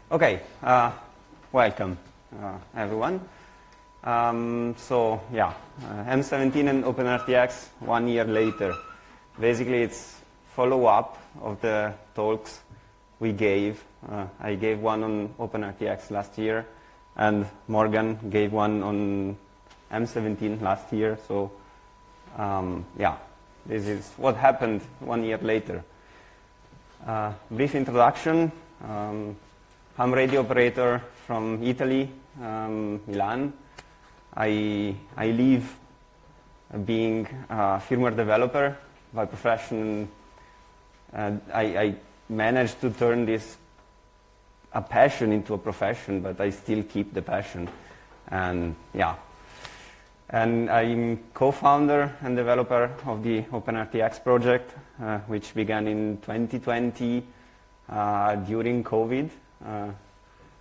Okay, welcome everyone. M17 and OpenRTX 1 year later. Basically, it's follow-up of the talks we gave. I gave one on OpenRTX last year, and Morgan gave one on M17 last year. So, this is what happened 1 year later. Brief introduction. I'm radio operator from Italy, Milan. I live being a firmware developer by profession. I managed to turn this a passion into a profession, but I still keep the passion. And I'm co-founder and developer of the OpenRTX project, which began in 2020 during COVID.